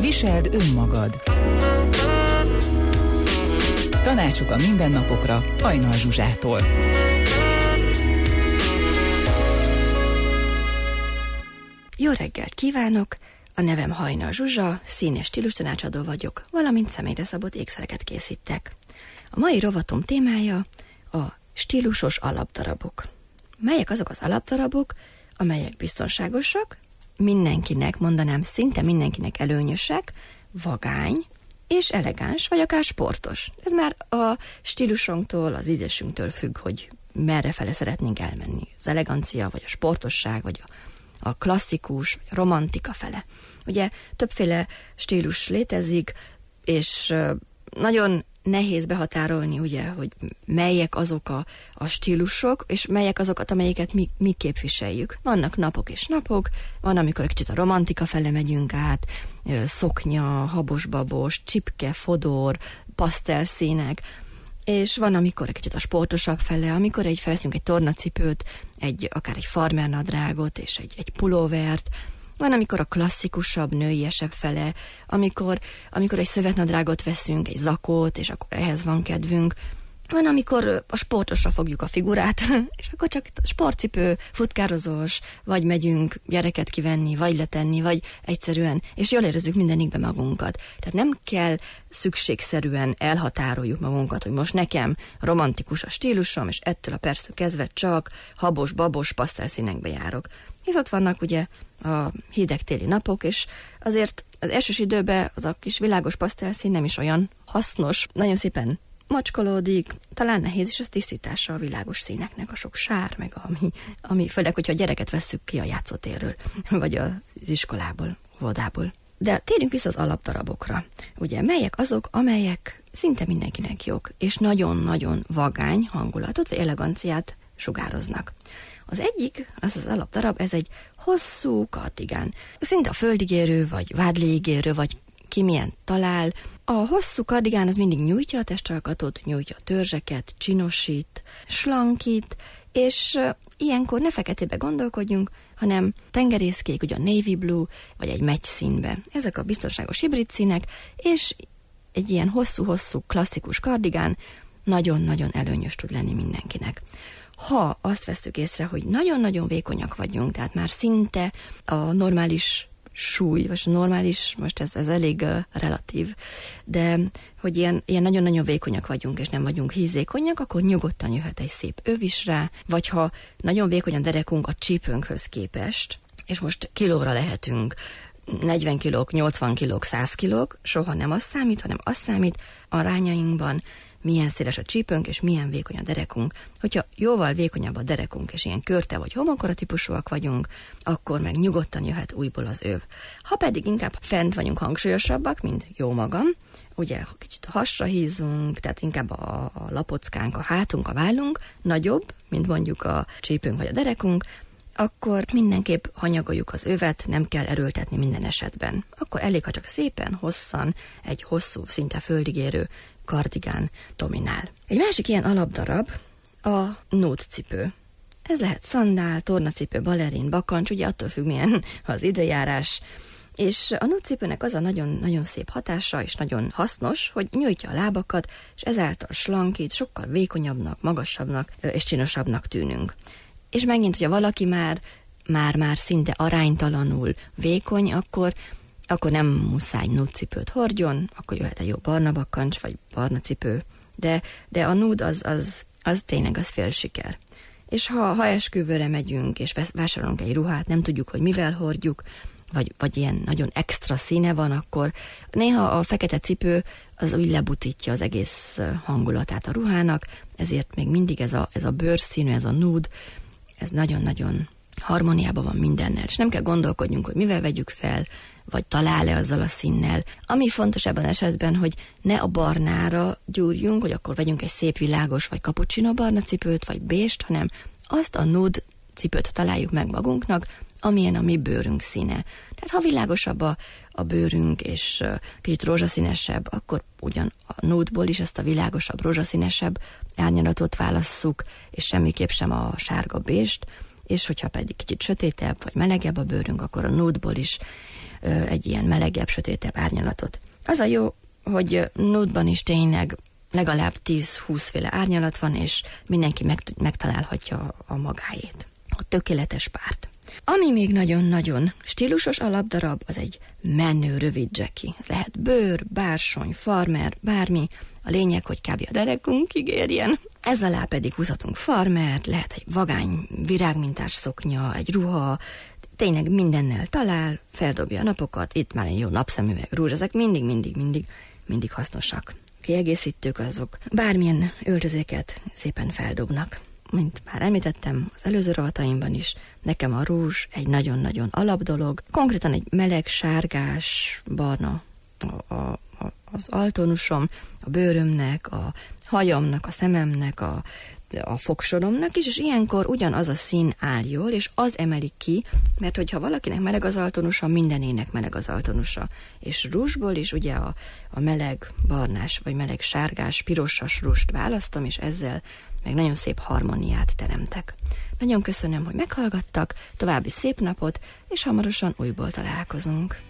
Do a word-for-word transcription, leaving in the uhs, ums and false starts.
Viseld önmagad. Tanácsuk a mindennapokra Hajnal Zsuzsától. Jó reggelt kívánok! A nevem Hajnal Zsuzsa, szín- és stílustanácsadó vagyok, valamint személyre szabott ékszereket készítek. A mai rovatom témája a stílusos alapdarabok. Melyek azok az alapdarabok, amelyek biztonságosak, mindenkinek, mondanám szinte mindenkinek előnyösek, vagány és elegáns, vagy akár sportos. Ez már a stílusunktól, az ízlésünktől függ, hogy merre fele szeretnénk elmenni. Az elegancia, vagy a sportosság, vagy a, a klasszikus, vagy a romantika fele. Ugye többféle stílus létezik, és nagyon nehéz behatárolni, ugye, hogy melyek azok a, a stílusok, és melyek azokat, amelyeket mi, mi képviseljük. Vannak napok és napok, van, amikor egy kicsit a romantika fele megyünk át, szoknya, habos-babos, csipke, fodor, pasztelszínek, és van, amikor egy kicsit a sportosabb fele, amikor egy felveszünk egy tornacipőt, egy, akár egy farmernadrágot és egy, egy pulóvert. Van, amikor a klasszikusabb, nőiesebb fele, amikor, amikor egy szövetnadrágot veszünk, egy zakót, és akkor ehhez van kedvünk. Van, amikor a sportosra fogjuk a figurát, és akkor csak sportcipő, futkározós, vagy megyünk gyereket kivenni, vagy letenni, vagy egyszerűen, és jól érezzük mindenikbe magunkat. Tehát nem kell szükségszerűen elhatároljuk magunkat, hogy most nekem romantikus a stílusom, és ettől a perctől kezdve csak habos, babos pasztelszínekbe járok. Hisz ott vannak ugye a hideg téli napok, és azért az elsős időben az a kis világos pasztelszín nem is olyan hasznos, nagyon szépen macskolódik, talán nehéz is a tisztítása a világos színeknek, a sok sár, meg ami, ami főleg, hogyha a gyereket vesszük ki a játszótérről, vagy az iskolából, óvodából. De térjünk vissza az alapdarabokra. Ugye, melyek azok, amelyek szinte mindenkinek jók, és nagyon-nagyon vagány hangulatot, vagy eleganciát sugároznak. Az egyik, az az alapdarab, ez egy hosszú kardigán. Szinte a földig érő, vagy vádléig érő, vagy ki milyen talál. A hosszú kardigán az mindig nyújtja a testalkatot, nyújtja a törzseket, csinosít, slankít, és uh, ilyenkor ne feketébe gondolkodjunk, hanem tengerészkék, ugye a navy blue, vagy egy meccs színbe. Ezek a biztonságos hibrid színek, és egy ilyen hosszú-hosszú klasszikus kardigán nagyon-nagyon előnyös tud lenni mindenkinek. Ha azt vesszük észre, hogy nagyon-nagyon vékonyak vagyunk, tehát már szinte a normális súly, vagy a normális, most ez, ez elég uh, relatív, de hogy ilyen, ilyen nagyon-nagyon vékonyak vagyunk, és nem vagyunk hízékonyak, akkor nyugodtan jöhet egy szép öv is rá, vagy ha nagyon vékony a derekunk a csípőnkhöz képest, és most kilóra lehetünk, negyven kilók, nyolcvan kilók, száz kilók, soha nem az számít, hanem az számít a rányainkban, milyen széles a csípőnk, és milyen vékony a derekunk. Hogyha jóval vékonyabb a derekunk, és ilyen körte vagy homokora típusúak vagyunk, akkor meg nyugodtan jöhet újból az öv. Ha pedig inkább fent vagyunk hangsúlyosabbak, mint jó magam, ugye kicsit hasra hízunk, tehát inkább a, a lapockánk, a hátunk, a vállunk nagyobb, mint mondjuk a csípőnk vagy a derekunk, akkor mindenképp hanyagoljuk az övet, nem kell erőltetni minden esetben. Akkor elég, ha csak szépen, hosszan, egy hosszú, szinte földig érő kardigán dominál. Egy másik ilyen alapdarab a nude cipő. Ez lehet szandál, tornacipő, balerin, bakancs, ugye attól függ, milyen az időjárás. És a nude cipőnek az a nagyon-nagyon szép hatása, és nagyon hasznos, hogy nyújtja a lábakat, és ezáltal slankít, sokkal vékonyabbnak, magasabbnak és csinosabbnak tűnünk. És megint, hogyha valaki már, már-már szinte aránytalanul vékony, akkor, akkor nem muszáj nude cipőt hordjon, akkor jöhet egy jó barna bakancs, vagy barna cipő, de, de a nude az, az, az tényleg az fél siker. És ha, ha esküvőre megyünk, és vásárolunk egy ruhát, nem tudjuk, hogy mivel hordjuk, vagy, vagy ilyen nagyon extra színe van, akkor néha a fekete cipő az úgy lebutítja az egész hangulatát a ruhának, ezért még mindig ez a, ez a bőrszínű, ez a nude, ez nagyon-nagyon harmóniában van mindennel, és nem kell gondolkodjunk, hogy mivel vegyük fel, vagy talál-e azzal a színnel. Ami fontos ebben esetben, hogy ne a barnára gyúrjunk, hogy akkor vegyünk egy szép világos, vagy cappuccino barna cipőt, vagy bést, hanem azt a nude cipőt találjuk meg magunknak, amilyen a mi bőrünk színe. Tehát ha világosabb a, a bőrünk, és uh, kicsit rózsaszínesebb, akkor ugyan a nude-ból is ezt a világosabb, rózsaszínesebb árnyalatot válasszuk, és semmiképp sem a sárga bést, és hogyha pedig kicsit sötétebb, vagy melegebb a bőrünk, akkor a nude-ból is egy ilyen melegebb, sötétebb árnyalatot. Az a jó, hogy nude-ban is tényleg legalább tíz-húsz féle árnyalat van, és mindenki meg, megtalálhatja a magáét. A tökéletes párt. Ami még nagyon-nagyon stílusos alapdarab, az egy menő rövid dzseki. Ez lehet bőr, bársony, farmer, bármi. A lényeg, hogy kb. A derekunkig érjen. Ez alá pedig húzhatunk farmert, lehet egy vagány virágmintás szoknya, egy ruha, tényleg mindennel talál, feldobja a napokat, itt már egy jó napszemüveg, rúzs, ezek mindig, mindig, mindig, mindig hasznosak. Kiegészítők azok bármilyen öltözéket szépen feldobnak. Mint már említettem az előző rovataimban is, nekem a rúzs egy nagyon-nagyon alap dolog. Konkrétan egy meleg, sárgás, barna a, a, a, az altónusom, a bőrömnek, a hajamnak, a szememnek, a, a fogsoromnak is, és ilyenkor ugyanaz a szín áll jól, és az emelik ki, mert hogyha valakinek meleg az altónusa, mindenének meleg az altónusa. És rúzsból is ugye a, a meleg barnás, vagy meleg sárgás, pirosas rúzst választom, és ezzel meg nagyon szép harmóniát teremtek. Nagyon köszönöm, hogy meghallgattak, további szép napot, és hamarosan újból találkozunk.